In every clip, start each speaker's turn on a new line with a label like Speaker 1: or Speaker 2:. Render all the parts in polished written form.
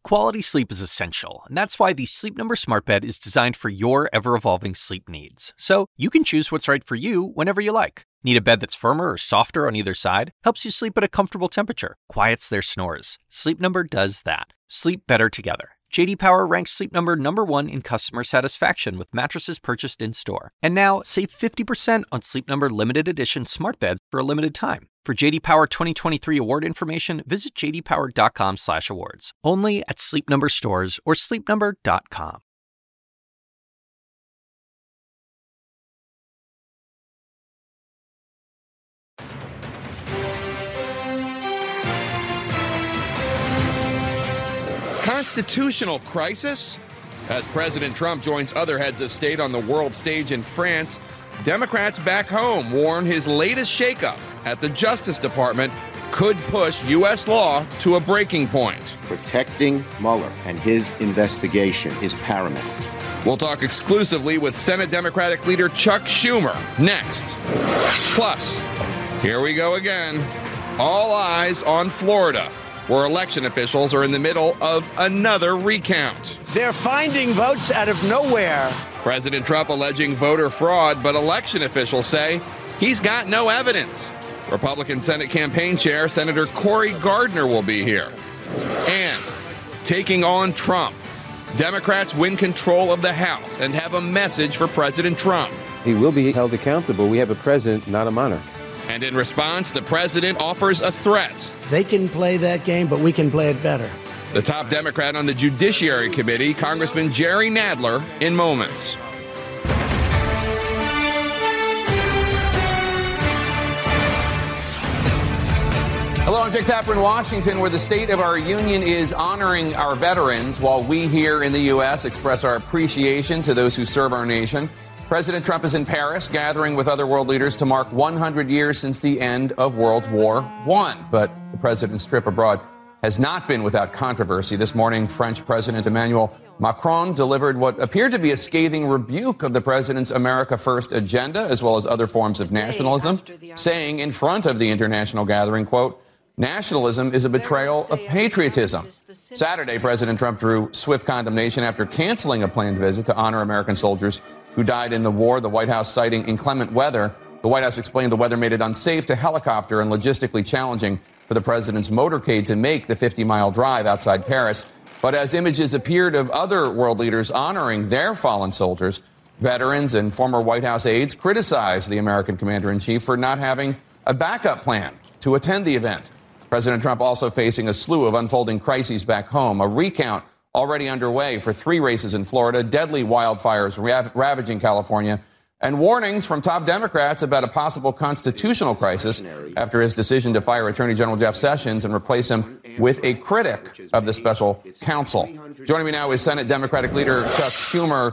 Speaker 1: Quality sleep is essential, and that's why the Sleep Number Smart Bed is designed for your ever-evolving sleep needs. So you can choose what's right for you whenever you like. Need a bed that's firmer or softer on either side? Helps you sleep at a comfortable temperature, quiets their snores. Sleep Number does that. Sleep better together. J.D. Power ranks Sleep Number #1 in customer satisfaction with mattresses purchased in-store. And now, save 50% on Sleep Number limited edition smart beds for a limited time. For J.D. Power 2023 award information, visit jdpower.com/awards. Only at Sleep Number stores or sleepnumber.com.
Speaker 2: Constitutional crisis? As President Trump joins other heads of state on the world stage in France, Democrats back home warn his latest shakeup at the Justice Department could push U.S. law to a breaking point.
Speaker 3: Protecting Mueller and his investigation is paramount.
Speaker 2: We'll talk exclusively with Senate Democratic leader Chuck Schumer next. Plus, here we go again. All eyes on Florida, where election officials are in the middle of another recount.
Speaker 4: They're finding votes out of nowhere.
Speaker 2: President Trump alleging voter fraud, but election officials say he's got no evidence. Republican Senate campaign chair Senator Cory Gardner will be here. And taking on Trump, Democrats win control of the House and have a message for President Trump.
Speaker 5: He will be held accountable. We have a president, not a monarch.
Speaker 2: And in response, the president offers a threat.
Speaker 4: They can play that game, but we can play it better.
Speaker 2: The top Democrat on the Judiciary Committee, Congressman Jerry Nadler, in moments. Hello, I'm Jake Tapper in Washington, where the State of our Union is honoring our veterans while we here in the U.S. express our appreciation to those who serve our nation. President Trump is in Paris, gathering with other world leaders to mark 100 years since the end of World War I. But the president's trip abroad has not been without controversy. This morning, French President Emmanuel Macron delivered what appeared to be a scathing rebuke of the president's America First agenda, as well as other forms of nationalism, saying in front of the international gathering, quote, "Nationalism is a betrayal of patriotism." Saturday, President Trump drew swift condemnation after canceling a planned visit to honor American soldiers who died in the war, the White House citing inclement weather. The White House explained the weather made it unsafe to helicopter and logistically challenging for the president's motorcade to make the 50-mile drive outside Paris. But as images appeared of other world leaders honoring their fallen soldiers, veterans and former White House aides criticized the American commander-in-chief for not having a backup plan to attend the event. President Trump also facing a slew of unfolding crises back home, a recount already underway for 3 races in Florida, deadly wildfires ravaging California, and warnings from top Democrats about a possible constitutional crisis after his decision to fire Attorney General Jeff Sessions and replace him with a critic of the special counsel. Joining me now is Senate Democratic Leader Chuck Schumer.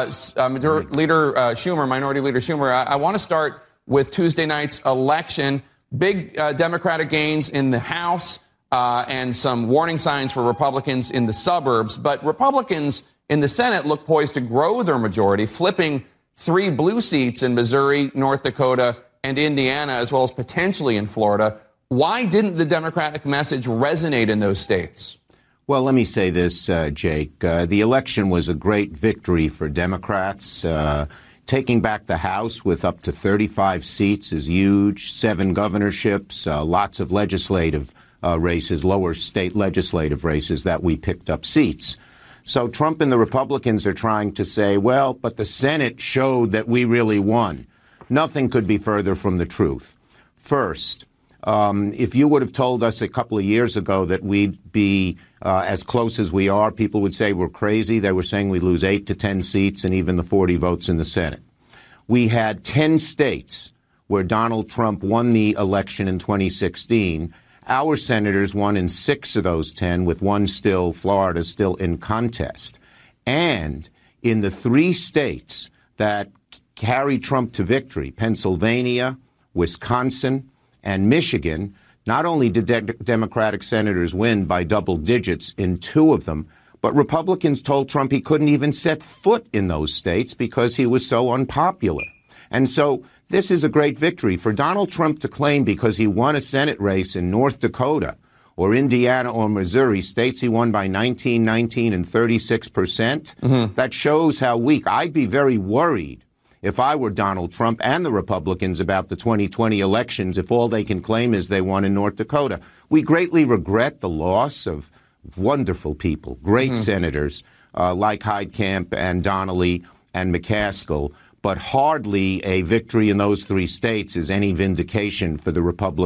Speaker 2: Minority Leader Schumer, I want to start with Tuesday night's election. Big Democratic gains in the House and some warning signs for Republicans in the suburbs. But Republicans in the Senate look poised to grow their majority, flipping 3 blue seats in Missouri, North Dakota, and Indiana, as well as potentially in Florida. Why didn't the Democratic message resonate in those states?
Speaker 3: Well, let me say this, Jake. The election was a great victory for Democrats. Taking back the House with up to 35 seats is huge. 7 governorships, lots of legislative races, lower state legislative races that we picked up seats. So Trump and the Republicans are trying to say, well, but the Senate showed that we really won. Nothing could be further from the truth. First, if you would have told us a couple of years ago that we'd be as close as we are, people would say we're crazy. They were saying we'd lose 8 to 10 seats and even the 40 votes in the Senate. We had 10 states where Donald Trump won the election in 2016. Our senators won in 6 of those 10, with 1 still, Florida, still in contest. And in the 3 states that carried Trump to victory, Pennsylvania, Wisconsin, and Michigan, not only did Democratic senators win by double digits in 2 of them, but Republicans told Trump he couldn't even set foot in those states because he was so unpopular. And so this is a great victory for Donald Trump to claim because he won a Senate race in North Dakota or Indiana or Missouri, states he won by 19, 19, and 36%, that shows how weak. I'd be very worried if I were Donald Trump and the Republicans about the 2020 elections if all they can claim is they won in North Dakota. We greatly regret the loss of wonderful people, great senators like Heitkamp and Donnelly and McCaskill, but hardly a victory in those three states is any vindication for the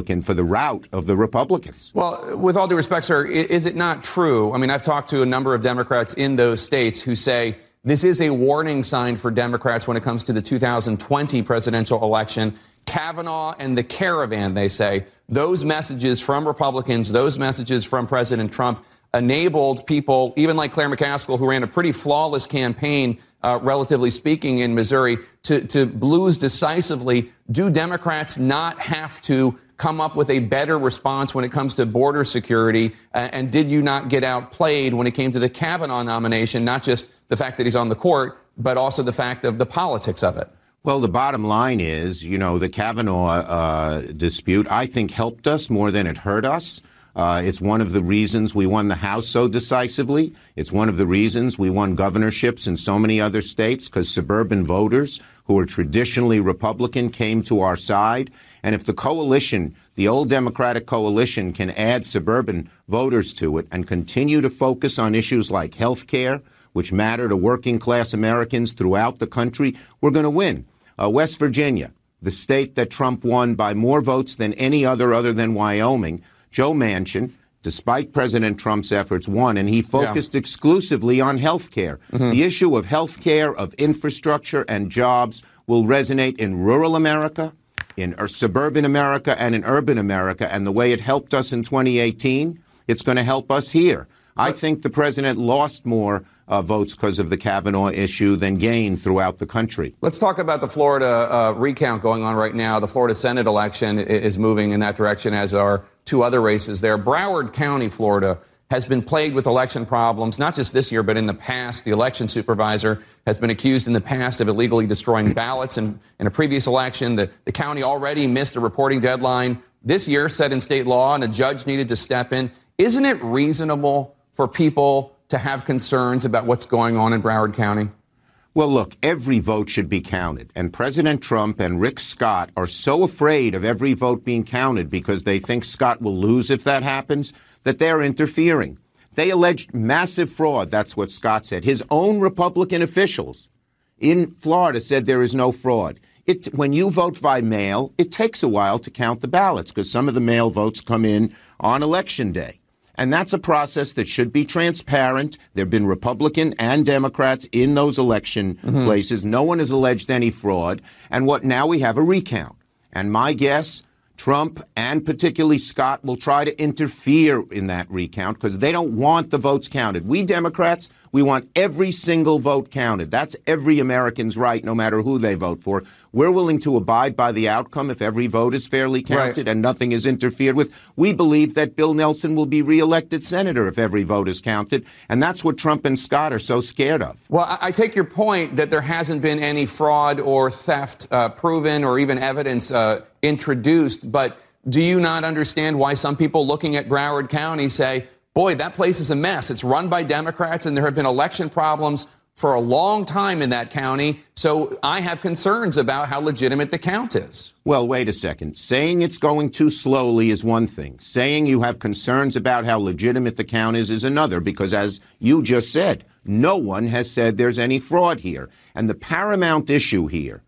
Speaker 3: rout of the Republicans.
Speaker 2: Well, with all due respect, sir, is it not true? I mean, I've talked to a number of Democrats in those states who say this is a warning sign for Democrats when it comes to the 2020 presidential election. Kavanaugh and the caravan, they say, those messages from Republicans, those messages from President Trump enabled people, even like Claire McCaskill, who ran a pretty flawless campaign, relatively speaking, in Missouri, to lose decisively. Do Democrats not have to come up with a better response when it comes to border security? And did you not get outplayed when it came to the Kavanaugh nomination, not just the fact that he's on the court, but also the fact of the politics of it?
Speaker 3: Well, the bottom line is, the Kavanaugh dispute, I think, helped us more than it hurt us. It's one of the reasons we won the House so decisively. It's one of the reasons we won governorships in so many other states, because suburban voters who are traditionally Republican came to our side. And if the coalition, the old Democratic coalition, can add suburban voters to it and continue to focus on issues like health care, which matter to working class Americans throughout the country, we're going to win. West Virginia, the state that Trump won by more votes than any other than Wyoming, Joe Manchin, despite President Trump's efforts, won, and he focused exclusively on health care. The issue of health care, of infrastructure and jobs will resonate in rural America, in suburban America, and in urban America. And the way it helped us in 2018, it's going to help us here. I think the president lost more votes because of the Kavanaugh issue than gained throughout the country.
Speaker 2: Let's talk about the Florida recount going on right now. The Florida Senate election is moving in that direction, as are two other races there. Broward County, Florida, has been plagued with election problems, not just this year, but in the past. The election supervisor has been accused in the past of illegally destroying ballots. And in a previous election, the county already missed a reporting deadline this year set in state law, and a judge needed to step in. Isn't it reasonable for people to have concerns about what's going on in Broward County?
Speaker 3: Well, look, every vote should be counted. And President Trump and Rick Scott are so afraid of every vote being counted because they think Scott will lose if that happens, that they're interfering. They alleged massive fraud. That's what Scott said. His own Republican officials in Florida said there is no fraud. When you vote by mail, it takes a while to count the ballots because some of the mail votes come in on Election Day. And that's a process that should be transparent. There have been Republican and Democrats in those election places. No one has alleged any fraud. And now we have a recount. And my guess, Trump and particularly Scott will try to interfere in that recount because they don't want the votes counted. We Democrats, we want every single vote counted. That's every American's right, no matter who they vote for. We're willing to abide by the outcome if every vote is fairly counted and nothing is interfered with. We believe that Bill Nelson will be reelected senator if every vote is counted. And that's what Trump and Scott are so scared of.
Speaker 2: Well, I take your point that there hasn't been any fraud or theft proven or even evidence introduced. But do you not understand why some people looking at Broward County say, boy, that place is a mess. It's run by Democrats and there have been election problems for a long time in that county. So I have concerns about how legitimate the count is.
Speaker 3: Well, wait a second. Saying it's going too slowly is one thing. Saying you have concerns about how legitimate the count is another, because as you just said, no one has said there's any fraud here. And the paramount issue here,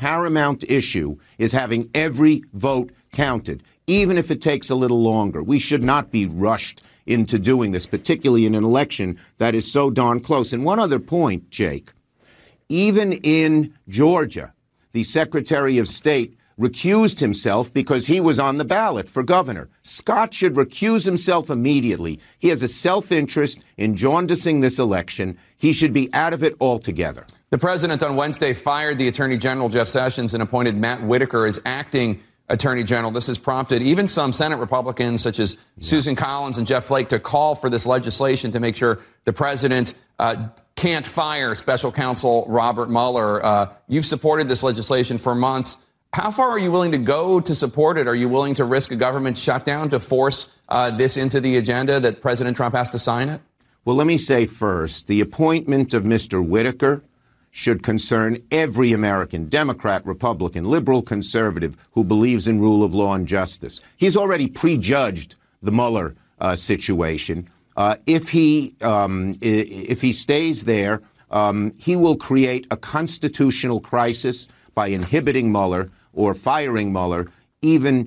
Speaker 3: is having every vote counted, even if it takes a little longer. We should not be rushed into doing this, particularly in an election that is so darn close. And one other point, Jake, even in Georgia, the Secretary of State recused himself because he was on the ballot for governor. Scott should recuse himself immediately. He has a self-interest in jaundicing this election. He should be out of it altogether.
Speaker 2: The president on Wednesday fired the Attorney General, Jeff Sessions, and appointed Matt Whitaker as acting Attorney General. This has prompted even some Senate Republicans, such as Susan Collins and Jeff Flake, to call for this legislation to make sure the president can't fire special counsel Robert Mueller. You've supported this legislation for months. How far are you willing to go to support it? Are you willing to risk a government shutdown to force this into the agenda that President Trump has to sign it?
Speaker 3: Well, let me say first, the appointment of Mr. Whitaker should concern every American, Democrat, Republican, liberal, conservative, who believes in rule of law and justice. He's already prejudged the Mueller situation. If he stays there, he will create a constitutional crisis by inhibiting Mueller or firing Mueller. Even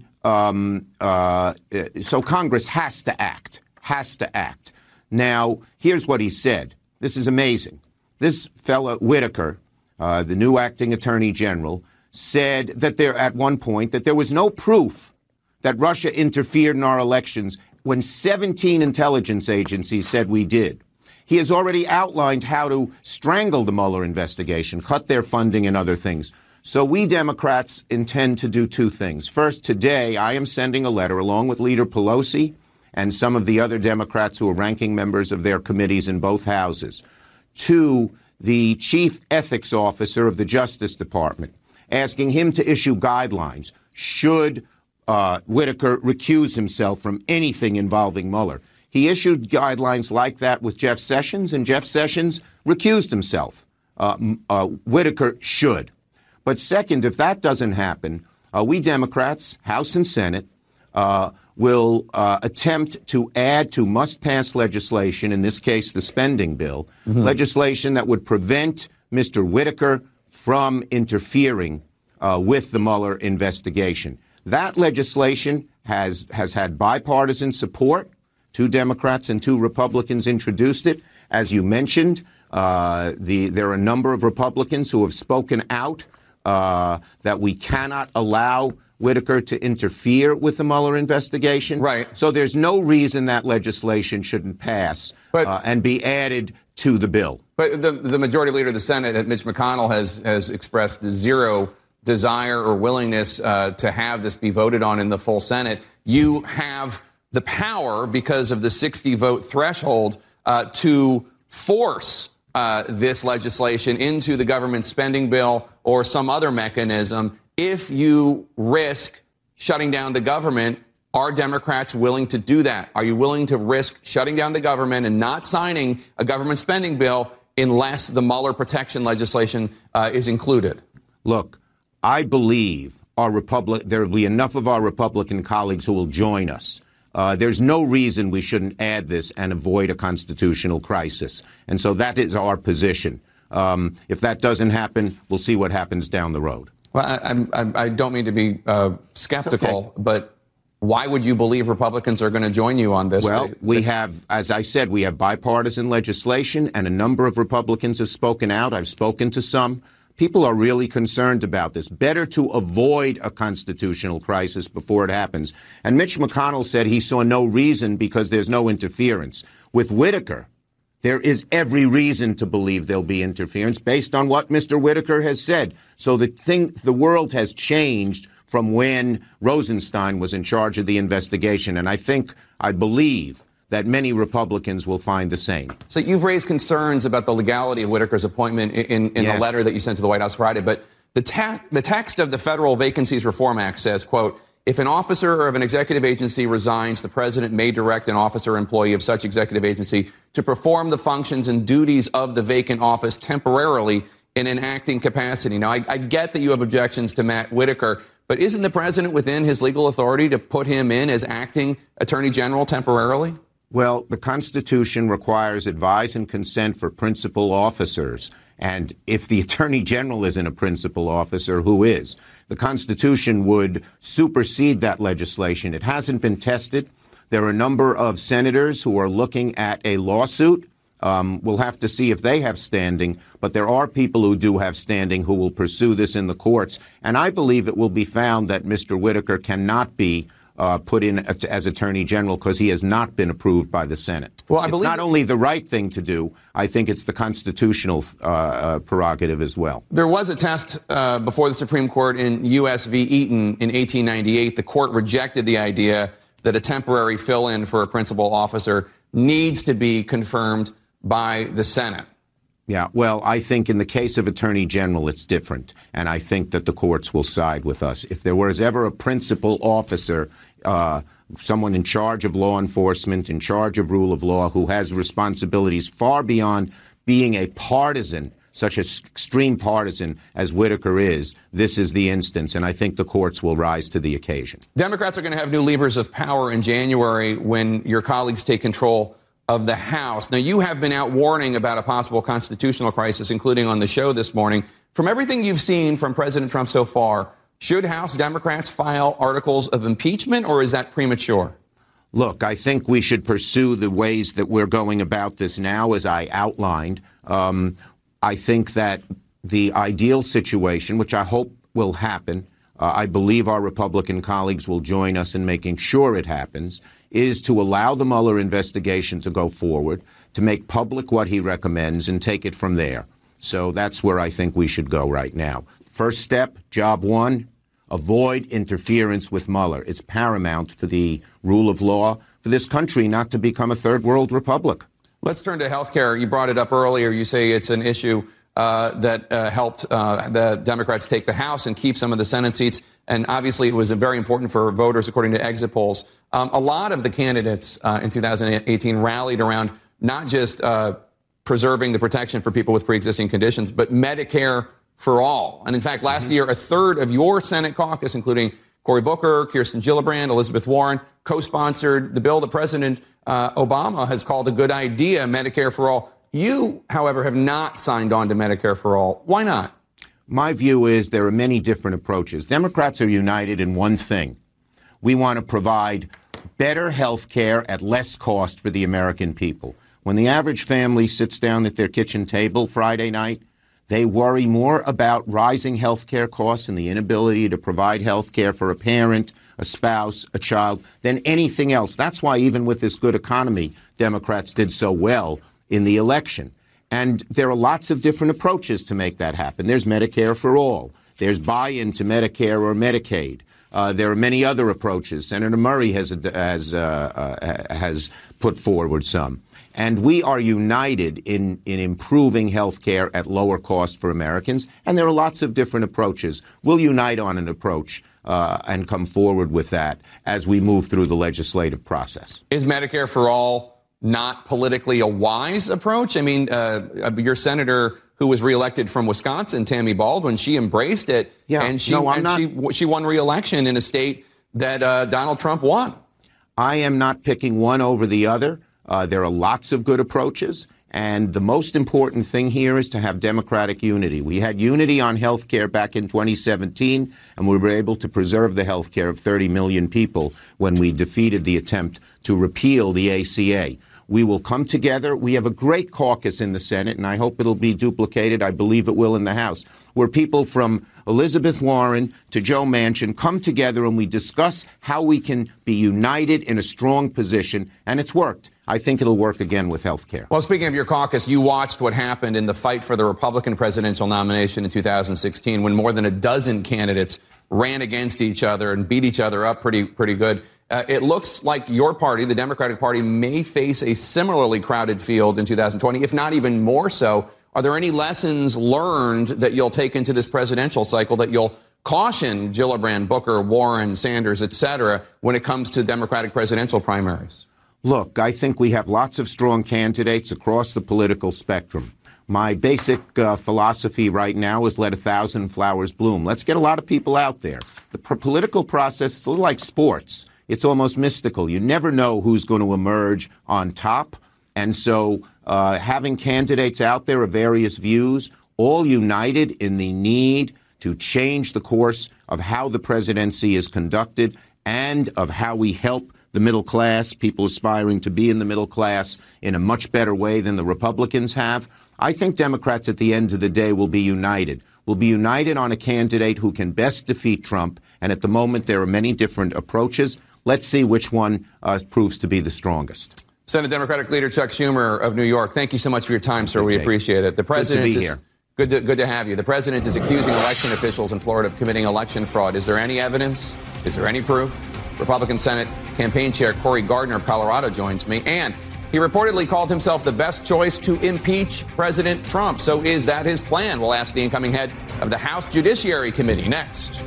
Speaker 3: so, Congress has to act. Now, here's what he said. This is amazing. This fellow Whitaker, the new acting attorney general, said that at one point that there was no proof that Russia interfered in our elections when 17 intelligence agencies said we did. He has already outlined how to strangle the Mueller investigation, cut their funding and other things. So we Democrats intend to do two things. First, today I am sending a letter along with Leader Pelosi and some of the other Democrats who are ranking members of their committees in both houses to the chief ethics officer of the Justice Department, asking him to issue guidelines should Whitaker recuse himself from anything involving Mueller. He issued guidelines like that with Jeff Sessions, and Jeff Sessions recused himself. Whitaker should. But second, if that doesn't happen, we Democrats, House and Senate, will attempt to add to must-pass legislation, in this case the spending bill, legislation that would prevent Mr. Whitaker from interfering with the Mueller investigation. That legislation has had bipartisan support. 2 Democrats and 2 Republicans introduced it. As you mentioned, there are a number of Republicans who have spoken out that we cannot allow Whitaker to interfere with the Mueller investigation.
Speaker 2: Right.
Speaker 3: So there's no reason that legislation shouldn't pass and be added to the bill.
Speaker 2: But the majority leader of the Senate, Mitch McConnell, has expressed zero desire or willingness to have this be voted on in the full Senate. You have the power, because of the 60-vote threshold, to force this legislation into the government spending bill or some other mechanism. If you risk shutting down the government, are Democrats willing to do that? Are you willing to risk shutting down the government and not signing a government spending bill unless the Mueller protection legislation is included?
Speaker 3: Look, I believe there will be enough of our Republican colleagues who will join us. There's no reason we shouldn't add this and avoid a constitutional crisis. And so that is our position. If that doesn't happen, we'll see what happens down the road.
Speaker 2: Well, I don't mean to be skeptical,
Speaker 3: okay,
Speaker 2: but why would you believe Republicans are going to join you on this?
Speaker 3: Well, we have, as I said, we have bipartisan legislation, and a number of Republicans have spoken out. I've spoken to some. People are really concerned about this. Better to avoid a constitutional crisis before it happens. And Mitch McConnell said he saw no reason because there's no interference. With Whitaker, there is every reason to believe there'll be interference based on what Mr. Whitaker has said. So the world has changed from when Rosenstein was in charge of the investigation. And I believe that many Republicans will find the same.
Speaker 2: So you've raised concerns about the legality of Whitaker's appointment in
Speaker 3: Yes.
Speaker 2: the letter that you sent to the White House Friday. But the text of the Federal Vacancies Reform Act says, quote, if an officer of an executive agency resigns, the president may direct an officer or employee of such executive agency to perform the functions and duties of the vacant office temporarily in an acting capacity. Now, I get that you have objections to Matt Whitaker, but isn't the president within his legal authority to put him in as acting attorney general temporarily?
Speaker 3: Well, the Constitution requires advice and consent for principal officers. And if the attorney general isn't a principal officer, who is? The Constitution would supersede that legislation. It hasn't been tested. There are a number of senators who are looking at a lawsuit. We'll have to see if they have standing. But there are people who do have standing who will pursue this in the courts. And I believe it will be found that Mr. Whitaker cannot be put in as Attorney General because he has not been approved by the Senate.
Speaker 2: Well,
Speaker 3: it's not only the right thing to do, I think it's the constitutional prerogative as well.
Speaker 2: There was a test before the Supreme Court in U.S. v. Eaton in 1898. The court rejected the idea that a temporary fill-in for a principal officer needs to be confirmed by the Senate.
Speaker 3: Yeah, well, I think in the case of Attorney General, it's different. And I think that the courts will side with us. If there was ever a principal officer, someone in charge of law enforcement, in charge of rule of law, who has responsibilities far beyond being a partisan, such as extreme partisan as Whitaker is, this is the instance. And I think the courts will rise to the occasion.
Speaker 2: Democrats are going to have new levers of power in January when your colleagues take control of the House. Now, you have been out warning about a possible constitutional crisis, including on the show this morning. From everything you've seen from President Trump so far, should House Democrats file articles of impeachment, or is that premature?
Speaker 3: Look, I think we should pursue the ways that we're going about this now, as I outlined. I think that the ideal situation, which I hope will happen, I believe our Republican colleagues will join us in making sure it happens, is to allow the Mueller investigation to go forward, to make public what he recommends and take it from there. So that's where I think we should go right now. First step, job one, avoid interference with Mueller. It's paramount for the rule of law for this country not to become a third world republic.
Speaker 2: Let's turn to health care. You brought it up earlier. You say it's an issue that helped the Democrats take the House and keep some of the Senate seats. And obviously, it was very important for voters, according to exit polls. A lot of the candidates in 2018 rallied around not just preserving the protection for people with pre-existing conditions, but Medicare for all. And in fact, last year, a third of your Senate caucus, including Cory Booker, Kirsten Gillibrand, Elizabeth Warren, co-sponsored the bill that President Obama has called a good idea, Medicare for all. You, however, have not signed on to Medicare for all. Why not?
Speaker 3: My view is there are many different approaches. Democrats are united in one thing. We want to provide better health care at less cost for the American people. When the average family sits down at their kitchen table Friday night, they worry more about rising health care costs and the inability to provide health care for a parent, a spouse, a child, than anything else. That's why even with this good economy, Democrats did so well in the election. And there are lots of different approaches to make that happen. There's Medicare for all. There's buy-in to Medicare or Medicaid. There are many other approaches. Senator Murray has put forward some. And we are united in improving health care at lower cost for Americans. And there are lots of different approaches. We'll unite on an approach and come forward with that as we move through the legislative process.
Speaker 2: Is Medicare for all not politically a wise approach? I mean, your senator who was reelected from Wisconsin, Tammy Baldwin, she embraced it.
Speaker 3: Yeah,
Speaker 2: and she won re-election in a state that Donald Trump won.
Speaker 3: I am not picking one over the other. There are lots of good approaches. And the most important thing here is to have Democratic unity. We had unity on health care back in 2017, and we were able to preserve the health care of 30 million people when we defeated the attempt to repeal the ACA. We will come together. We have a great caucus in the Senate, and I hope it'll be duplicated. I believe it will in the House, where people from Elizabeth Warren to Joe Manchin come together and we discuss how we can be united in a strong position, and it's worked. I think it'll work again with health care.
Speaker 2: Well, speaking of your caucus, you watched what happened in the fight for the Republican presidential nomination in 2016 when more than a dozen candidates ran against each other and beat each other up pretty good. It looks like your party, the Democratic Party, may face a similarly crowded field in 2020, if not even more so. Are there any lessons learned that you'll take into this presidential cycle that you'll caution Gillibrand, Booker, Warren, Sanders, et cetera, when it comes to Democratic presidential primaries?
Speaker 3: Look, I think we have lots of strong candidates across the political spectrum. My basic philosophy right now is let 1,000 flowers bloom. Let's get a lot of people out there. The political process is a little like sports. It's almost mystical. You never know who's going to emerge on top. And so having candidates out there of various views, all united in the need to change the course of how the presidency is conducted and of how we help the middle class, people aspiring to be in the middle class in a much better way than the Republicans have. I think Democrats at the end of the day will be united. We'll be united on a candidate who can best defeat Trump. And at the moment, there are many different approaches. Let's see which one proves to be the strongest.
Speaker 2: Senate Democratic Leader Chuck Schumer of New York, thank you so much for your time, sir. We appreciate it. The president
Speaker 3: good to be here.
Speaker 2: Good to have you. The president is accusing election officials in Florida of committing election fraud. Is there any evidence? Is there any proof? Republican Senate campaign chair Cory Gardner of Colorado joins me. And He reportedly called himself the best choice to impeach President Trump. So is that his plan? We'll ask the incoming head of the House Judiciary Committee next.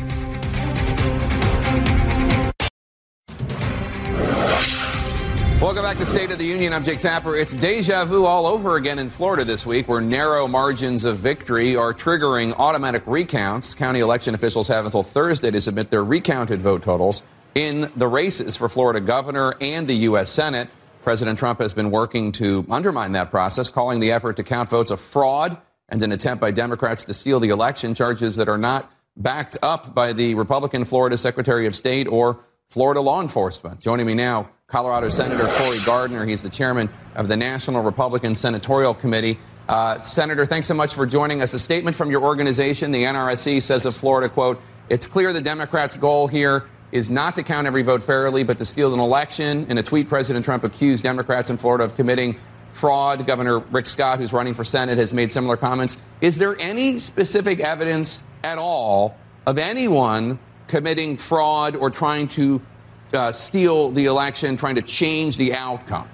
Speaker 2: Welcome back to State of the Union. I'm Jake Tapper. It's deja vu all over again in Florida this week, where narrow margins of victory are triggering automatic recounts. County election officials have until Thursday to submit their recounted vote totals in the races for Florida governor and the U.S. Senate. President Trump has been working to undermine that process, calling the effort to count votes a fraud and an attempt by Democrats to steal the election, charges that are not backed up by the Republican Florida Secretary of State or Florida law enforcement. Joining me now, Colorado Senator Cory Gardner. He's the chairman of the National Republican Senatorial Committee. Senator, thanks so much for joining us. A statement from your organization, the NRSC, says of Florida, quote, "It's clear the Democrats' goal here is not to count every vote fairly, but to steal an election." In a tweet, President Trump accused Democrats in Florida of committing fraud. Governor Rick Scott, who's running for Senate, has made similar comments. Is there any specific evidence at all of anyone committing fraud or trying to steal the election, trying to change the outcome?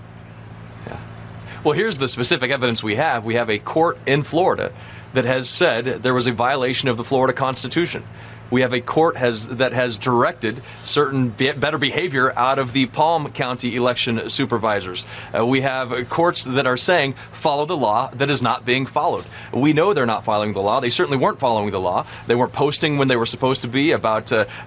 Speaker 6: Yeah. Well, here's the specific evidence we have. We have a court in Florida that has said there was a violation of the Florida Constitution. We have a court that has directed certain better behavior out of the Palm County election supervisors. We have courts that are saying follow the law that is not being followed. We know they're not following the law. They certainly weren't following the law. They weren't posting when they were supposed to be about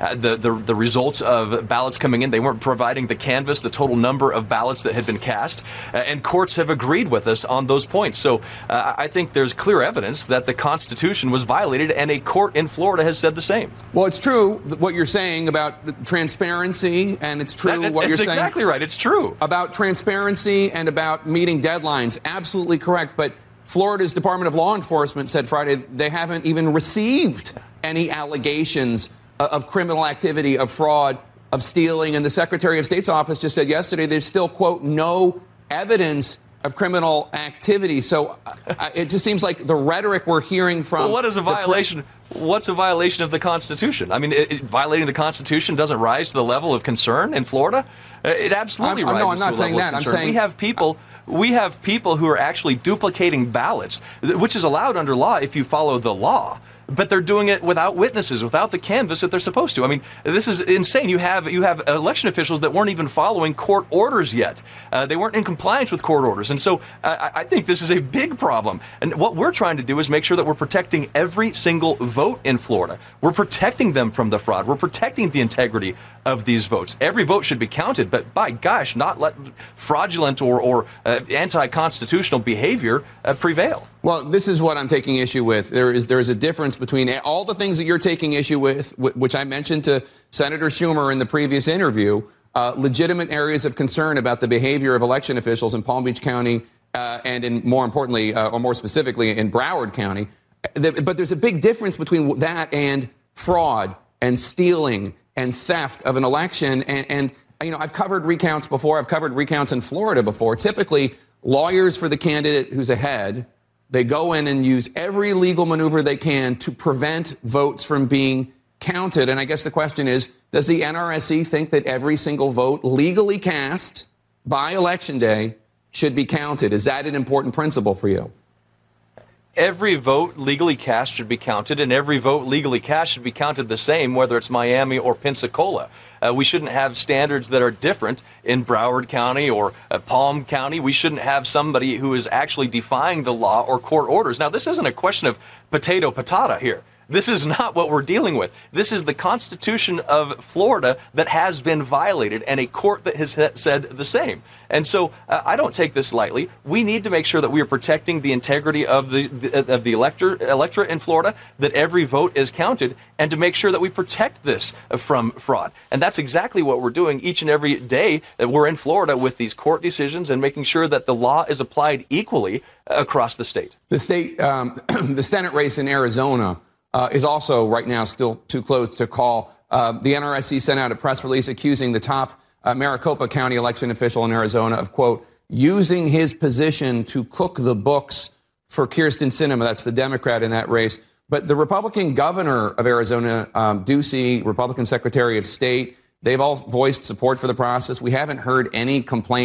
Speaker 6: the results of ballots coming in. They weren't providing the canvas, the total number of ballots that had been cast. And courts have agreed with us on those points. So I think there's clear evidence that the Constitution was violated, and a court in Florida has said the same.
Speaker 2: Well, it's true what you're saying about transparency, and it's true what you're saying.
Speaker 6: That's exactly right. It's true.
Speaker 2: About transparency and about meeting deadlines. Absolutely correct. But Florida's Department of Law Enforcement said Friday they haven't even received any allegations of criminal activity, of fraud, of stealing. And the Secretary of State's office just said yesterday there's still, quote, no evidence of criminal activity. So it just seems like the rhetoric we're hearing from...
Speaker 6: Well, what is a violation? What's a violation of the Constitution? I mean, violating the Constitution doesn't rise to the level of concern in Florida? It absolutely rises to the level of concern. No, I'm not saying that. I'm saying... We have people who are actually duplicating ballots, which is allowed under law if you follow the law. But they're doing it without witnesses, without the canvas that they're supposed to. I mean, this is insane. You have election officials that weren't even following court orders yet. They weren't in compliance with court orders. And so I think this is a big problem. And what we're trying to do is make sure that we're protecting every single vote in Florida. We're protecting them from the fraud. We're protecting the integrity of these votes. Every vote should be counted, but by gosh, not let fraudulent or anti-constitutional behavior prevail.
Speaker 2: Well, this is what I'm taking issue with. There is a difference between all the things that you're taking issue with, which I mentioned to Senator Schumer in the previous interview, legitimate areas of concern about the behavior of election officials in Palm Beach County and in, more importantly, or more specifically, in Broward County. But there's a big difference between that and fraud and stealing and theft of an election. And you know, I've covered recounts before. I've covered recounts in Florida before. Typically, lawyers for the candidate who's ahead, they go in and use every legal maneuver they can to prevent votes from being counted. And I guess the question is, does the NRSC think that every single vote legally cast by Election Day should be counted? Is that an important principle for you?
Speaker 6: Every vote legally cast should be counted, and every vote legally cast should be counted the same, whether it's Miami or Pensacola. We shouldn't have standards that are different in Broward County or Palm County. We shouldn't have somebody who is actually defying the law or court orders. Now, this isn't a question of potato patata here. This is not what we're dealing with. This is the Constitution of Florida that has been violated, and a court that has said the same. And so I don't take this lightly. We need to make sure that we are protecting the integrity of the electorate in Florida, that every vote is counted, and to make sure that we protect this from fraud. And that's exactly what we're doing each and every day that we're in Florida with these court decisions and making sure that the law is applied equally across the state.
Speaker 2: The Senate race in Arizona is also right now still too close to call. The NRSC sent out a press release accusing the top Maricopa County election official in Arizona of, quote, using his position to cook the books for Kyrsten Sinema. That's the Democrat in that race. But the Republican governor of Arizona, Ducey, Republican Secretary of State, they've all voiced support for the process. We haven't heard any complaints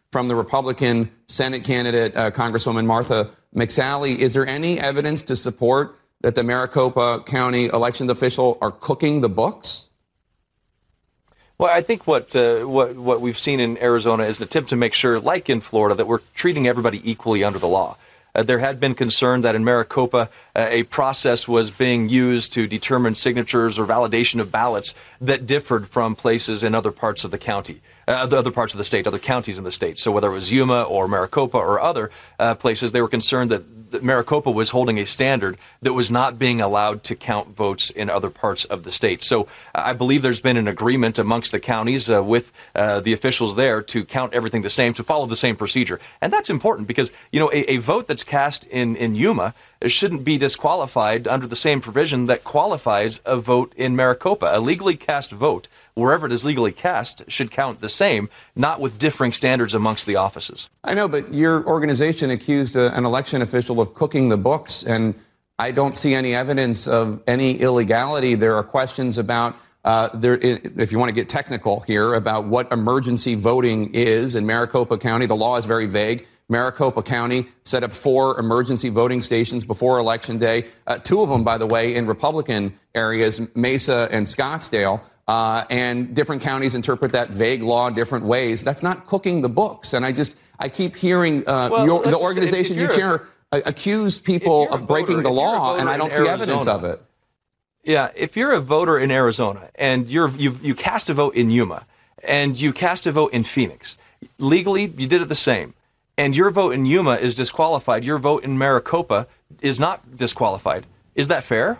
Speaker 2: from the Republican Senate candidate, Congresswoman Martha McSally. Is there any evidence to support that the Maricopa County elections official are cooking the books?
Speaker 6: Well, I think what we've seen in Arizona is an attempt to make sure, like in Florida, that we're treating everybody equally under the law. There had been concern that in Maricopa, a process was being used to determine signatures or validation of ballots that differed from places in other parts of the county, the other parts of the state, other counties in the state. So whether it was Yuma or Maricopa or other places, they were concerned that Maricopa was holding a standard that was not being allowed to count votes in other parts of the state. So I believe there's been an agreement amongst the counties with the officials there to count everything the same, to follow the same procedure. And that's important because, you know, a vote that's cast in Yuma shouldn't be disqualified under the same provision that qualifies a vote in Maricopa. A legally cast vote, wherever it is legally cast, should count the same, not with differing standards amongst the offices. I know, but your organization accused an election official of cooking the books, and I don't see any evidence of any illegality. There are questions about, if you want to get technical here, about what emergency voting is in Maricopa County. The law is very vague. Maricopa County set up 4 emergency voting stations before Election Day. 2 of them, by the way, in Republican areas, Mesa and Scottsdale. And different counties interpret that vague law different ways. That's not cooking the books. And I keep hearing the organization you chair accuse people of breaking the law, and I don't see evidence of it. Yeah, if you're a voter in Arizona and you cast a vote in Yuma and you cast a vote in Phoenix, legally you did it the same, and your vote in Yuma is disqualified, your vote in Maricopa is not disqualified. Is that fair?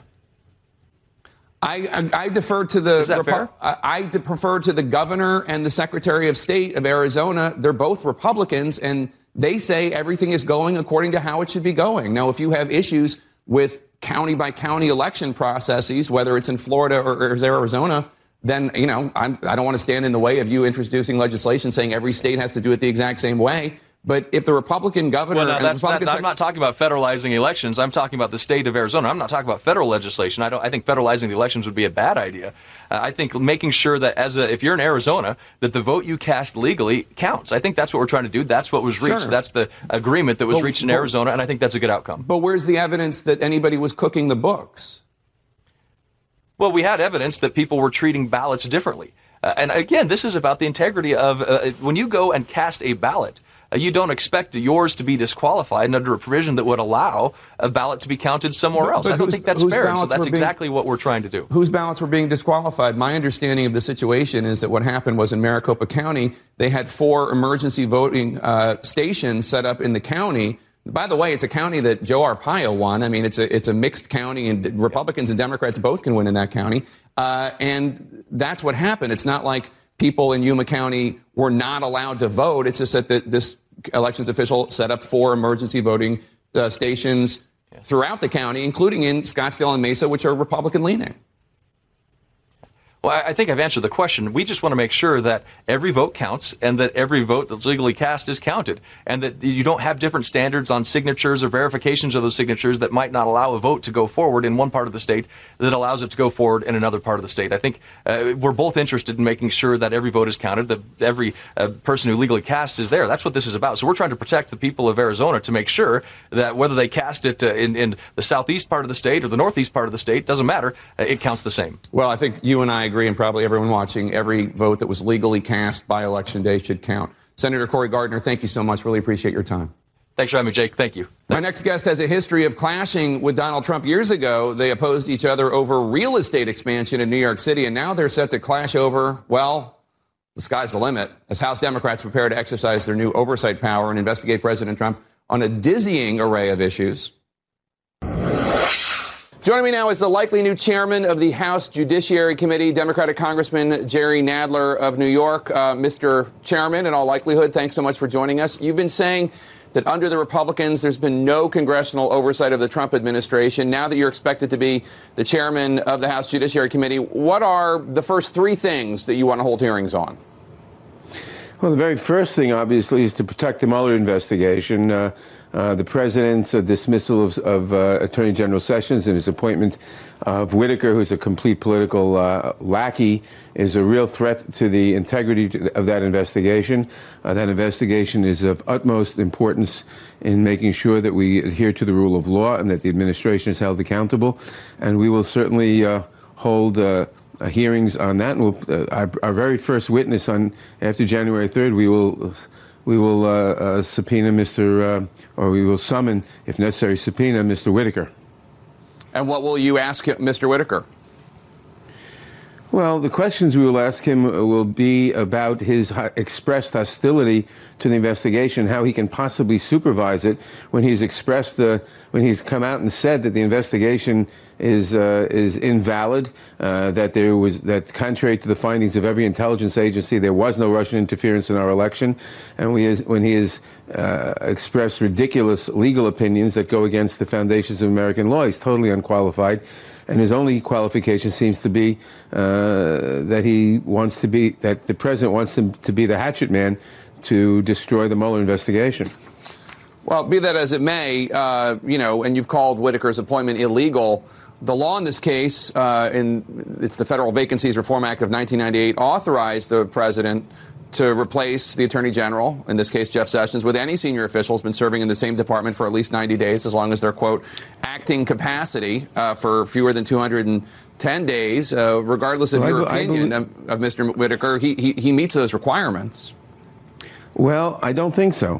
Speaker 2: I defer to the.
Speaker 6: Is that fair?
Speaker 2: I prefer to the governor and the Secretary of State of Arizona. They're both Republicans, and they say everything is going according to how it should be going. Now, if you have issues with county by county election processes, whether it's in Florida or Arizona, then I don't want to stand in the way of you introducing legislation saying every state has to do it the exact same way. But if the Republican governor...
Speaker 6: Well, I'm not talking about federalizing elections. I'm talking about the state of Arizona. I'm not talking about federal legislation. I think federalizing the elections would be a bad idea. I think making sure that if you're in Arizona, that the vote you cast legally counts. I think that's what we're trying to do. That's what was reached. Sure. That's the agreement that was reached in Arizona, and I think that's a good outcome.
Speaker 2: But where's the evidence that anybody was cooking the books?
Speaker 6: Well, we had evidence that people were treating ballots differently. And again, this is about the integrity of when you go and cast a ballot, you don't expect yours to be disqualified under a provision that would allow a ballot to be counted somewhere else. I don't think that's fair. So that's exactly what we're trying to do.
Speaker 2: Whose ballots were being disqualified? My understanding of the situation is that what happened was in Maricopa County, they had 4 emergency voting stations set up in the county. By the way, it's a county that Joe Arpaio won. I mean, it's a mixed county, and Republicans and Democrats both can win in that county. And that's what happened. It's not like people in Yuma County were not allowed to vote. It's just that this elections official set up 4 emergency voting stations throughout the county, including in Scottsdale and Mesa, which are Republican-leaning.
Speaker 6: Well, I think I've answered the question. We just want to make sure that every vote counts and that every vote that's legally cast is counted, and that you don't have different standards on signatures or verifications of those signatures that might not allow a vote to go forward in one part of the state that allows it to go forward in another part of the state. I think we're both interested in making sure that every vote is counted, that every person who legally cast is there. That's what this is about. So we're trying to protect the people of Arizona to make sure that whether they cast it in the southeast part of the state or the northeast part of the state, doesn't matter, it counts the same.
Speaker 2: Well, I think you and I agree, and probably everyone watching, every vote that was legally cast by Election Day should count. Senator Cory Gardner, thank you so much. Really appreciate your time.
Speaker 6: Thanks for having me, Jake. Thank you.
Speaker 2: My next guest has a history of clashing with Donald Trump. Years ago, they opposed each other over real estate expansion in New York City, and now they're set to clash over, well, the sky's the limit, as House Democrats prepare to exercise their new oversight power and investigate President Trump on a dizzying array of issues. Joining me now is the likely new chairman of the House Judiciary Committee, Democratic Congressman Jerry Nadler of New York. Mr. Chairman, in all likelihood, thanks so much for joining us. You've been saying that under the Republicans, there's been no congressional oversight of the Trump administration. Now that you're expected to be the chairman of the House Judiciary Committee, what are the first 3 things that you want to hold hearings on?
Speaker 5: Well, the very first thing, obviously, is to protect the Mueller investigation. The president's dismissal of Attorney General Sessions and his appointment of Whitaker, who's a complete political lackey, is a real threat to the integrity of that investigation. That investigation is of utmost importance in making sure that we adhere to the rule of law and that the administration is held accountable. And we will certainly hold hearings on that. And our very first witness after January 3rd, we will subpoena or we will summon, if necessary, subpoena Mr. Whitaker.
Speaker 2: And what will you ask Mr. Whitaker?
Speaker 5: Well, the questions we will ask him will be about his expressed hostility to the investigation, how he can possibly supervise it when he's when he's come out and said that the investigation is invalid, that contrary to the findings of every intelligence agency, there was no Russian interference in our election, and when he has expressed ridiculous legal opinions that go against the foundations of American law. He's totally unqualified. And his only qualification seems to be that the president wants him to be the hatchet man to destroy the Mueller investigation.
Speaker 2: Well, be that as it may, and you've called Whitaker's appointment illegal. The law in this case, it's the Federal Vacancies Reform Act of 1998, authorized the president to replace the Attorney General, in this case Jeff Sessions, with any senior official who's been serving in the same department for at least 90 days, as long as they're, quote, acting capacity for fewer than 210 days, regardless of your opinion of Mr. Whitaker. He meets those requirements.
Speaker 5: Well, I don't think so.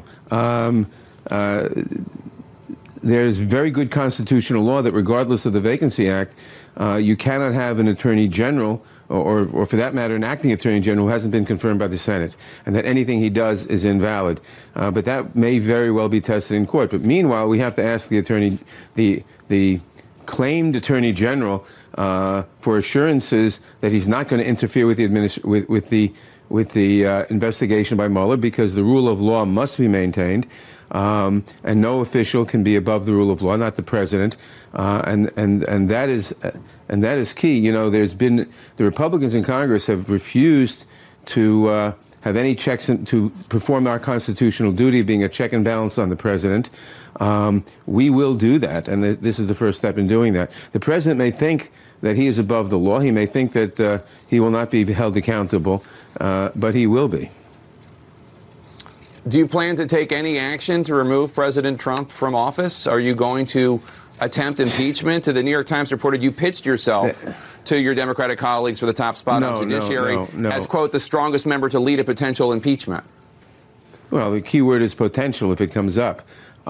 Speaker 5: There's very good constitutional law that regardless of the Vacancy Act, you cannot have an Attorney General or for that matter, an acting Attorney General who hasn't been confirmed by the Senate, and that anything he does is invalid. But that may very well be tested in court. But meanwhile, we have to ask the claimed Attorney General for assurances that he's not going to interfere with the investigation by Mueller, because the rule of law must be maintained. And no official can be above the rule of law, not the president, and that is key. You know, the Republicans in Congress have refused to have any checks to perform our constitutional duty of being a check and balance on the president. We will do that, and this is the first step in doing that. The president may think that he is above the law. He may think that he will not be held accountable, but he will be.
Speaker 2: Do you plan to take any action to remove President Trump from office? Are you going to attempt impeachment? The New York Times reported you pitched yourself to your Democratic colleagues for the top spot on Judiciary as, quote, the strongest member to lead a potential impeachment.
Speaker 5: Well, the key word is potential if it comes up.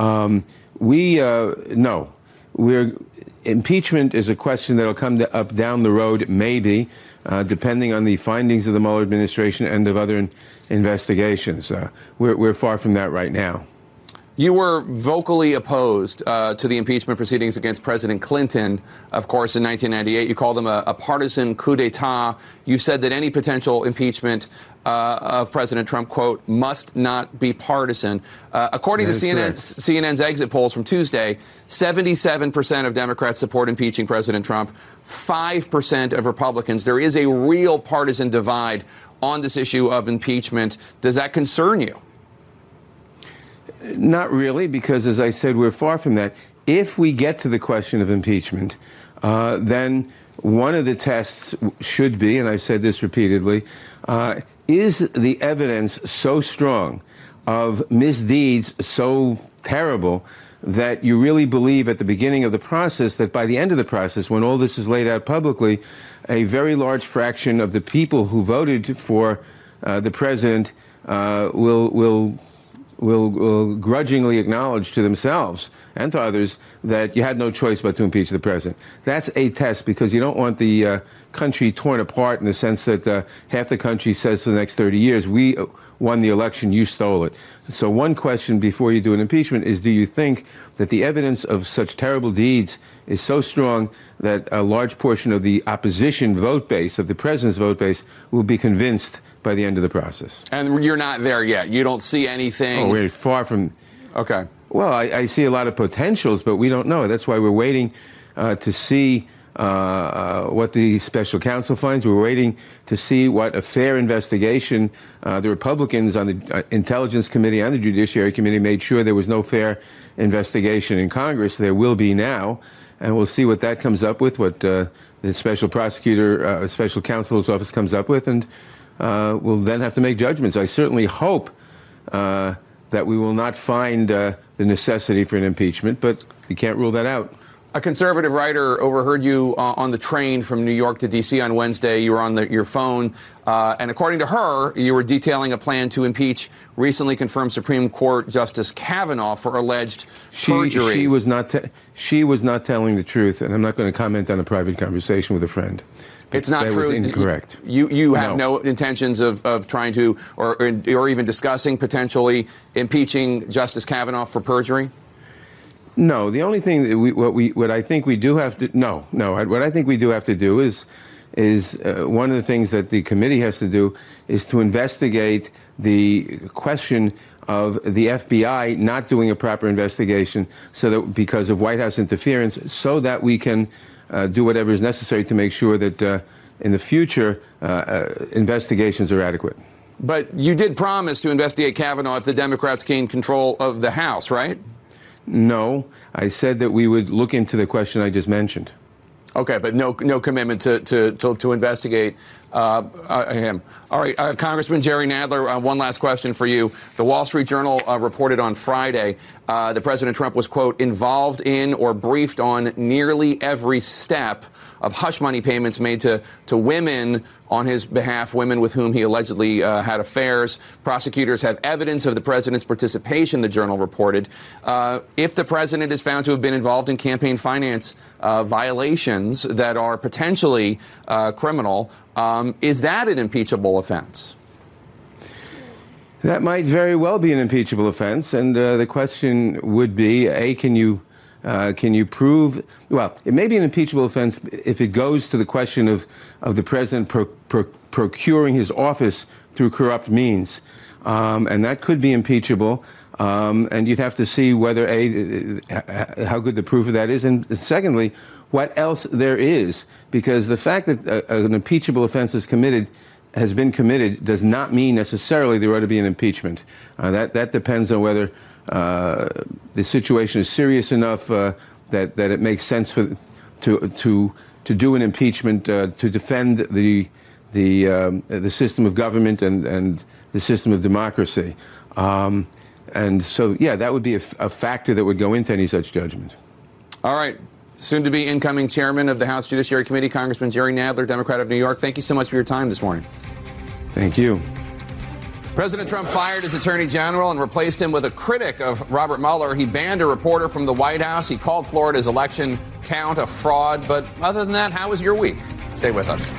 Speaker 5: Impeachment is a question that will come up down the road, maybe, depending on the findings of the Mueller administration and of other investigations. We're far from that right now.
Speaker 2: You were vocally opposed to the impeachment proceedings against President Clinton, of course, in 1998. You called them a partisan coup d'etat. You said that any potential impeachment of President Trump, quote, must not be partisan. According to CNN's exit polls from Tuesday, 77% of Democrats support impeaching President Trump, 5% of Republicans. There is a real partisan divide on this issue of impeachment. Does that concern you?
Speaker 5: Not really, because, as I said, we're far from that. If we get to the question of impeachment, then one of the tests should be, and I've said this repeatedly, is the evidence so strong of misdeeds so terrible that you really believe at the beginning of the process that by the end of the process, when all this is laid out publicly, a very large fraction of the people who voted for the president will grudgingly acknowledge to themselves and to others that you had no choice but to impeach the president. That's a test, because you don't want the country torn apart in the sense that half the country says for the next 30 years, we won the election, you stole it. So one question before you do an impeachment is, do you think that the evidence of such terrible deeds is so strong that a large portion of the opposition vote base, of the president's vote base, will be convinced by the end of the process? And
Speaker 2: you're not there yet. You don't see anything.
Speaker 5: Oh, we're far from.
Speaker 2: Okay.
Speaker 5: Well, I see a lot of potentials, but we don't know. That's why we're waiting to see what the special counsel finds. We're waiting to see what a fair investigation. The Republicans on the Intelligence Committee and the Judiciary Committee made sure there was no fair investigation in Congress. There will be now, and we'll see what that comes up with, what the special prosecutor, special counsel's office comes up with, and we'll then have to make judgments. I certainly hope that we will not find the necessity for an impeachment, but you can't rule that out.
Speaker 2: A conservative writer overheard you on the train from New York to D.C. on Wednesday. You were on your phone, and according to her, you were detailing a plan to impeach recently confirmed Supreme Court Justice Kavanaugh for alleged perjury.
Speaker 5: She was not telling the truth, and I'm not going to comment on a private conversation with a friend.
Speaker 2: It's not true.
Speaker 5: That was incorrect.
Speaker 2: You have no intentions of trying to or even discussing potentially impeaching Justice Kavanaugh for perjury?
Speaker 5: No, the only thing that what I think we do have to what I think we do have to do is one of the things that the committee has to do is to investigate the question of the FBI not doing a proper investigation, so that because of White House interference, so that we can do whatever is necessary to make sure that in the future investigations are adequate.
Speaker 2: But you did promise to investigate Kavanaugh if the Democrats gain control of the House, right?
Speaker 5: No, I said that we would look into the question I just mentioned.
Speaker 2: Okay, but no commitment to investigate him. All right, Congressman Jerry Nadler, one last question for you. The Wall Street Journal reported on Friday that President Trump was, quote, involved in or briefed on nearly every step of hush money payments made to women on his behalf, women with whom he allegedly had affairs. Prosecutors have evidence of the president's participation, the Journal reported. If the president is found to have been involved in campaign finance violations that are potentially criminal, is that an impeachable offense?
Speaker 5: That might very well be an impeachable offense, and the question would be, A, can you prove? Well, it may be an impeachable offense if it goes to the question of the president procuring his office through corrupt means, and that could be impeachable. And you'd have to see whether how good the proof of that is, and secondly, what else there is, because the fact that an impeachable offense has been committed does not mean necessarily there ought to be an impeachment. That depends on whether the situation is serious enough that it makes sense to do an impeachment to defend the system of government and the system of democracy. And so, yeah, that would be a factor that would go into any such judgment.
Speaker 2: All right. Soon to be incoming chairman of the House Judiciary Committee, Congressman Jerry Nadler, Democrat of New York. Thank you so much for your time this morning.
Speaker 5: Thank you.
Speaker 2: President Trump fired his attorney general and replaced him with a critic of Robert Mueller. He banned a reporter from the White House. He called Florida's election count a fraud. But other than that, how was your week? Stay with us.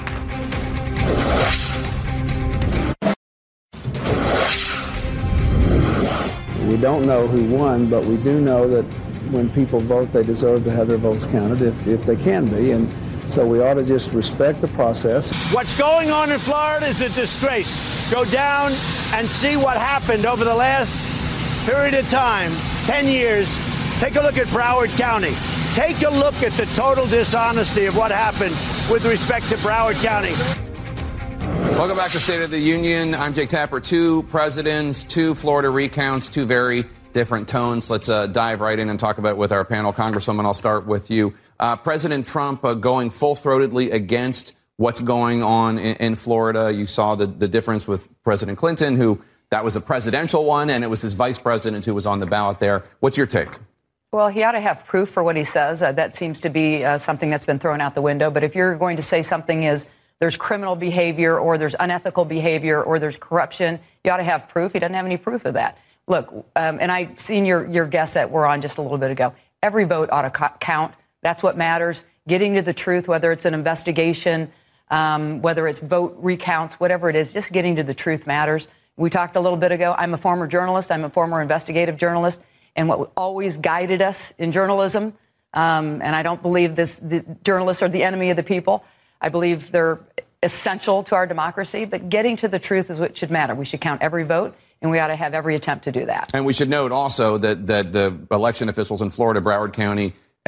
Speaker 7: We don't know who won, but we do know that when people vote, they deserve to have their votes counted if they can be. And so we ought to just respect the process.
Speaker 4: What's going on in Florida is a disgrace. Go down and see what happened over the last period of time, 10 years. Take a look at Broward County. Take a look at the total dishonesty of what happened with respect to Broward County.
Speaker 2: Welcome back to State of the Union. I'm Jake Tapper. Two presidents, two Florida recounts, two very different tones. Let's dive right in and talk about it with our panel. Congresswoman, I'll start with you. President Trump going full-throatedly against what's going on in Florida. You saw the difference with President Clinton, who that was a presidential one, and it was his vice president who was on the ballot there. What's your take?
Speaker 8: Well, he ought to have proof for what he says. That seems to be something that's been thrown out the window. But if you're going to say something is there's criminal behavior or there's unethical behavior or there's corruption, you ought to have proof. He doesn't have any proof of that. Look, and I've seen your guests that were on just a little bit ago. Every vote ought to count. That's what matters. Getting to the truth, whether it's an investigation, whether it's vote recounts, whatever it is, just getting to the truth matters. We talked a little bit ago. I'm a former journalist. I'm a former investigative journalist. And what always guided us in journalism, and I don't believe the journalists are the enemy of the people. I believe they're essential to our democracy. But getting to the truth is what should matter. We should count every vote. And we ought to have every attempt to do that.
Speaker 2: And we should note also that the election officials in Florida, Broward County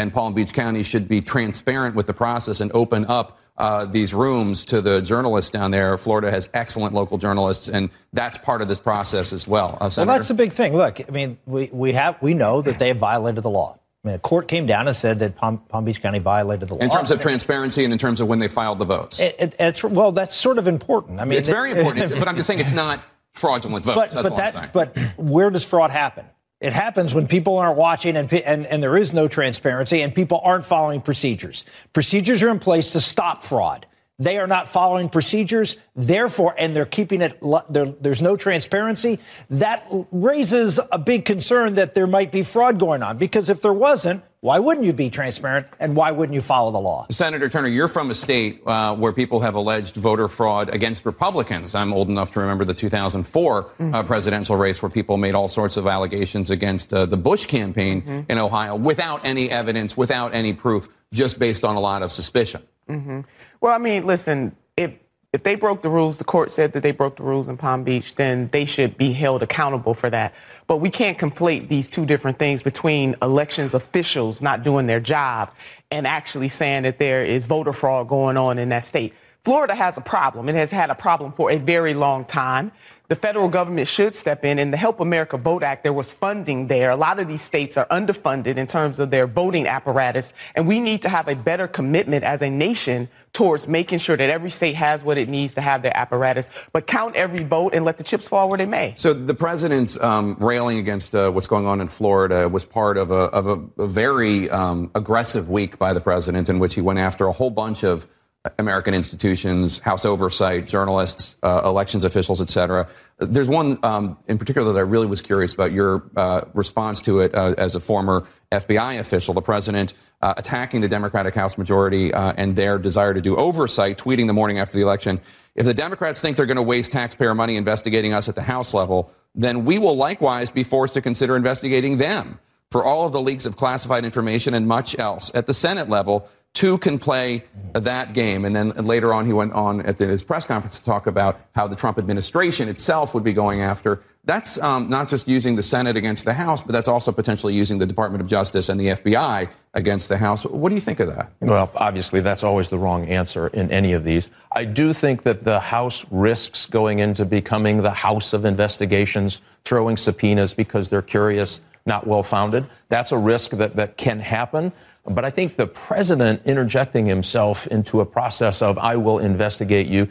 Speaker 2: and Palm Beach County should be transparent with the process and open up these rooms to the journalists down there. Florida has excellent local journalists, and that's part of this process as well.
Speaker 9: Well, that's the big thing. Look, I mean, we know that they have violated the law. I mean, the court came down and said that Palm Beach County violated the law.
Speaker 2: In terms of transparency and in terms of when they filed the votes.
Speaker 9: Well, that's sort of important. I mean,
Speaker 2: it's very important, but I'm just saying it's not fraudulent votes. That's all I'm saying.
Speaker 9: But where does fraud happen? It happens when people aren't watching and there is no transparency and people aren't following procedures. Procedures are in place to stop fraud. They are not following procedures, therefore, and they're keeping it, there's no transparency. That raises a big concern that there might be fraud going on, because if there wasn't, why wouldn't you be transparent and why wouldn't you follow the law?
Speaker 2: Senator Turner, you're from a state where people have alleged voter fraud against Republicans. I'm old enough to remember the 2004 presidential race where people made all sorts of allegations against the Bush campaign in Ohio without any evidence, without any proof, just based on a lot of suspicion.
Speaker 10: Well, I mean, listen, if they broke the rules, the court said that they broke the rules in Palm Beach, then they should be held accountable for that. But we can't conflate these two different things between elections officials not doing their job and actually saying that there is voter fraud going on in that state. Florida has a problem. It has had a problem for a very long time. The federal government should step in. In the Help America Vote Act, there was funding there. A lot of these states are underfunded in terms of their voting apparatus, and we need to have a better commitment as a nation towards making sure that every state has what it needs to have their apparatus, but count every vote and let the chips fall where they may.
Speaker 2: So the president's railing against what's going on in Florida was part of a very aggressive week by the president, in which he went after a whole bunch of American institutions, House oversight, journalists, elections officials, et cetera. There's one in particular that I really was curious about your response to it as a former FBI official, the president attacking the Democratic House majority and their desire to do oversight, tweeting the morning after the election, if the Democrats think they're going to waste taxpayer money investigating us at the House level, then we will likewise be forced to consider investigating them for all of the leaks of classified information and much else. At the Senate level, two can play that game. And then later on, he went on at his press conference to talk about how the Trump administration itself would be going after. That's not just using the Senate against the House, but that's also potentially using the Department of Justice and the FBI against the House. What do you think of that?
Speaker 11: Well, obviously, that's always the wrong answer in any of these. I do think that the House risks going into becoming the House of investigations, throwing subpoenas because they're curious, not well-founded. That's a risk that can happen. But I think the president interjecting himself into a process of, I will investigate you,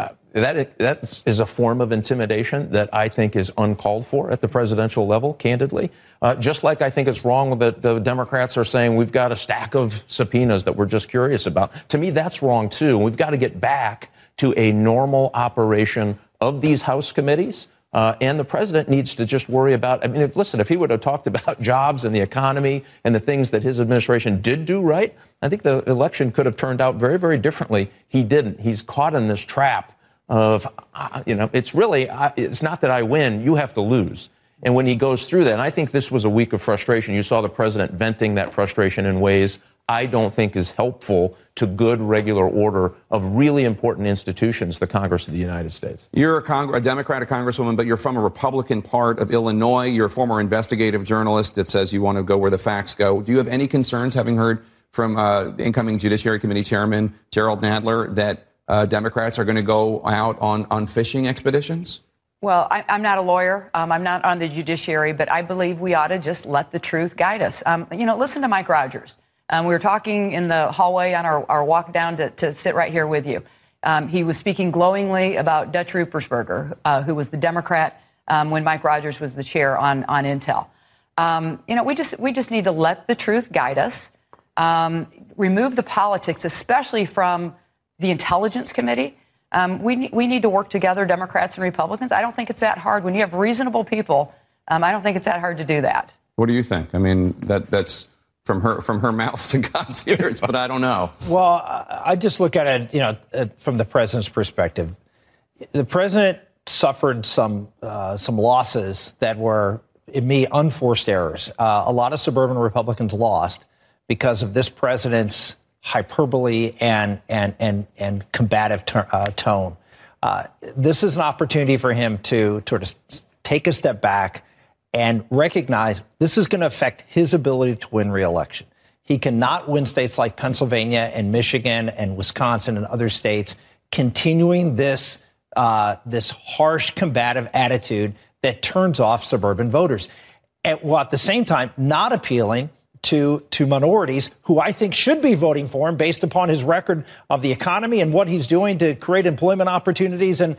Speaker 11: that is a form of intimidation that I think is uncalled for at the presidential level, candidly. Just like I think it's wrong that the Democrats are saying we've got a stack of subpoenas that we're just curious about. To me, that's wrong, too. We've got to get back to a normal operation of these House committees. And the president needs to just worry about, I mean, if he would have talked about jobs and the economy and the things that his administration did do right, I think the election could have turned out very, very differently. He didn't. He's caught in this trap of, it's not that I win, you have to lose. And when he goes through that, and I think this was a week of frustration. You saw the president venting that frustration in ways I don't think is helpful to good regular order of really important institutions, the Congress of the United States.
Speaker 2: You're a Democratic congresswoman, but you're from a Republican part of Illinois. You're a former investigative journalist that says you want to go where the facts go. Do you have any concerns, having heard from the incoming Judiciary Committee Chairman Jerrold Nadler, that Democrats are going to go out on fishing expeditions?
Speaker 8: Well, I'm not a lawyer. I'm not on the judiciary, but I believe we ought to just let the truth guide us. Listen to Mike Rogers. We were talking in the hallway on our walk down to sit right here with you. He was speaking glowingly about Dutch Ruppersberger, who was the Democrat when Mike Rogers was the chair on Intel. We just need to let the truth guide us. Remove the politics, especially from the Intelligence Committee. We need to work together, Democrats and Republicans. I don't think it's that hard. When you have reasonable people, I don't think it's that hard to do that.
Speaker 2: What do you think? I mean, that's from her mouth to God's ears, but I don't know.
Speaker 9: Well, I just look at it, from the president's perspective. The president suffered some losses that were, in me, unforced errors. A lot of suburban Republicans lost because of this president's hyperbole and combative tone. This is an opportunity for him to sort of take a step back and recognize this is going to affect his ability to win re-election. He cannot win states like Pennsylvania and Michigan and Wisconsin and other states continuing this harsh, combative attitude that turns off suburban voters. While at the same time not appealing to minorities who I think should be voting for him based upon his record of the economy and what he's doing to create employment opportunities and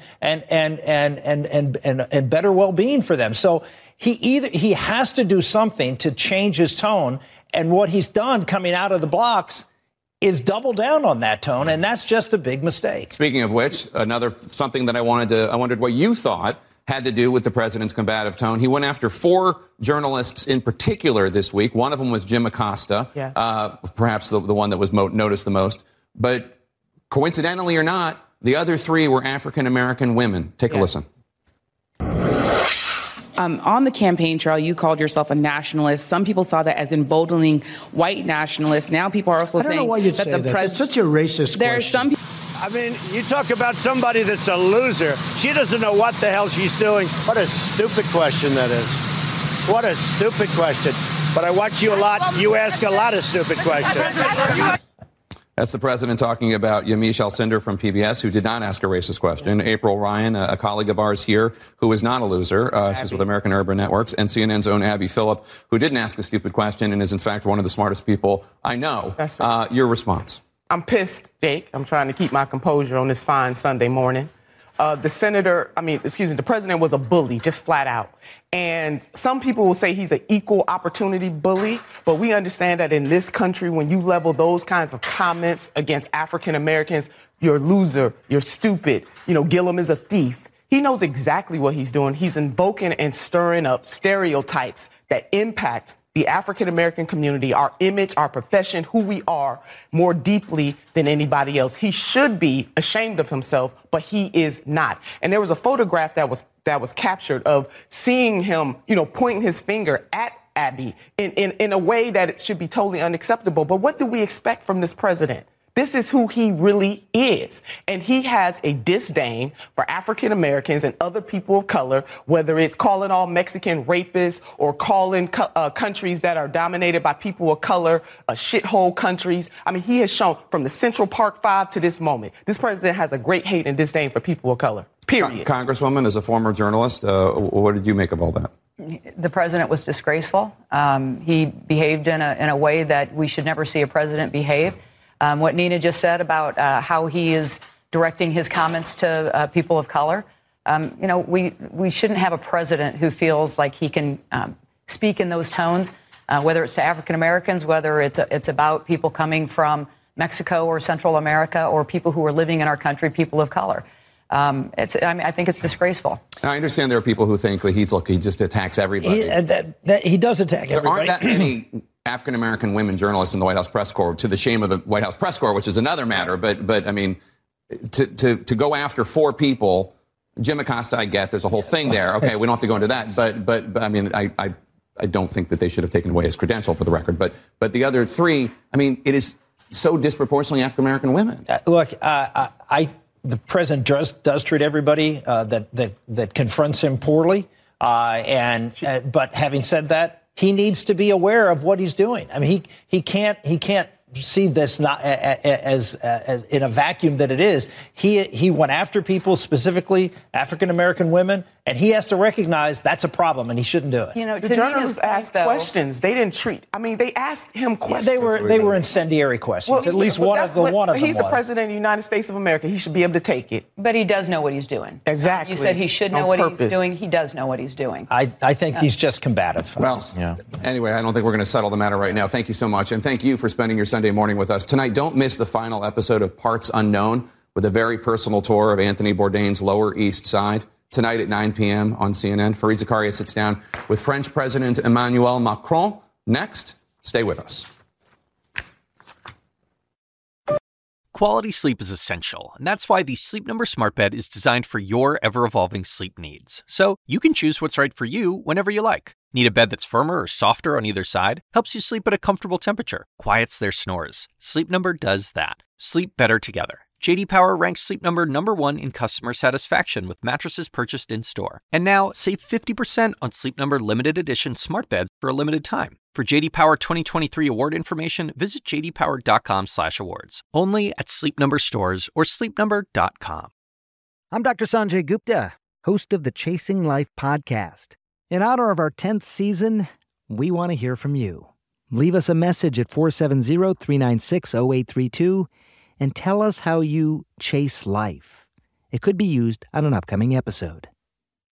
Speaker 9: better well-being for them. So he has to do something to change his tone. And what he's done coming out of the blocks is double down on that tone. And that's just a big mistake.
Speaker 2: Speaking of which, something that I wondered what you thought had to do with the president's combative tone. He went after 4 journalists in particular this week. One of them was Jim Acosta, yes. Perhaps the one that was noticed the most. But coincidentally or not, the other 3 were African-American women. Take a listen.
Speaker 12: On the campaign trail, you called yourself a nationalist. Some people saw that as emboldening white nationalists. Now people are also saying
Speaker 4: I don't know why you'd say that. It's such a racist question. I mean, you talk about somebody that's a loser. She doesn't know what the hell she's doing. What a stupid question that is. What a stupid question. But I watch you a lot. You ask a lot of stupid questions.
Speaker 2: That's the president talking about Yamiche Alcindor from PBS, who did not ask a racist question. April Ryan, a colleague of ours here, who is not a loser. She's with American Urban Networks. And CNN's own Abby Phillip, who didn't ask a stupid question and is, in fact, one of the smartest people I know.
Speaker 10: That's right.
Speaker 2: Your response?
Speaker 10: I'm pissed, Jake. I'm trying to keep my composure on this fine Sunday morning. The president was a bully, just flat out. And some people will say he's an equal opportunity bully, but we understand that in this country, when you level those kinds of comments against African Americans, you're a loser, you're stupid, Gillum is a thief. He knows exactly what he's doing. He's invoking and stirring up stereotypes that impact the African-American community, our image, our profession, who we are, more deeply than anybody else. He should be ashamed of himself, but he is not. And there was a photograph that was captured of seeing him, pointing his finger at Abby in a way that it should be totally unacceptable. But what do we expect from this president? This is who he really is. And he has a disdain for African Americans and other people of color, whether it's calling all Mexican rapists or calling countries that are dominated by people of color shithole countries. I mean, he has shown from the Central Park 5 to this moment, this president has a great hate and disdain for people of color, period.
Speaker 2: Congresswoman, as a former journalist, what did you make of all that?
Speaker 8: The president was disgraceful. He behaved in a way that we should never see a president behave. What Nina just said about how he is directing his comments to people of color. We shouldn't have a president who feels like he can speak in those tones, whether it's to African Americans, whether it's about people coming from Mexico or Central America, or people who are living in our country, people of color. I think it's disgraceful.
Speaker 2: Now, I understand there are people who think that he just attacks everybody.
Speaker 9: He does attack everybody.
Speaker 2: There aren't that many African-American women journalists in the White House press corps, to the shame of the White House press corps, which is another matter. But I mean, to go after 4 people, Jim Acosta, I get, there's a whole thing there. Okay, we don't have to go into that. But I mean, I don't think that they should have taken away his credential, for the record. But the other 3, I mean, it is so disproportionately African-American women.
Speaker 9: The president does treat everybody that confronts him poorly. But having said that, he needs to be aware of what he's doing. I mean, he can't see this not as in a vacuum that it is. He went after people, specifically African-American women, and he has to recognize that's a problem, and he shouldn't do it.
Speaker 10: The journalists asked questions. They didn't treat. I mean, they asked him questions.
Speaker 9: They were incendiary questions. Well, at least one of them.
Speaker 10: He's the president of the United States of America. He should be able to take it.
Speaker 8: But he does know what he's doing.
Speaker 10: Exactly.
Speaker 8: You said he should know what he's doing. He does know what he's doing.
Speaker 9: I think he's just combative.
Speaker 2: Well, anyway, I don't think we're going to settle the matter right now. Thank you so much, and thank you for spending your Sunday morning with us tonight. Don't miss the final episode of Parts Unknown, with a very personal tour of Anthony Bourdain's Lower East Side. Tonight at 9 p.m. on CNN. Fareed Zakaria sits down with French President Emmanuel Macron. Next, stay with us.
Speaker 1: Quality sleep is essential, and that's why the Sleep Number Smart Bed is designed for your ever-evolving sleep needs. So you can choose what's right for you whenever you like. Need a bed that's firmer or softer on either side? Helps you sleep at a comfortable temperature. Quiets their snores. Sleep Number does that. Sleep better together. J.D. Power ranks Sleep Number number 1 in customer satisfaction with mattresses purchased in-store. And now, save 50% on Sleep Number limited edition smart beds for a limited time. For J.D. Power 2023 award information, visit jdpower.com/awards. Only at Sleep Number stores or sleepnumber.com.
Speaker 13: I'm Dr. Sanjay Gupta, host of the Chasing Life podcast. In honor of our 10th season, we want to hear from you. Leave us a message at 470-396-0832 and tell us how you chase life. It could be used on an upcoming episode.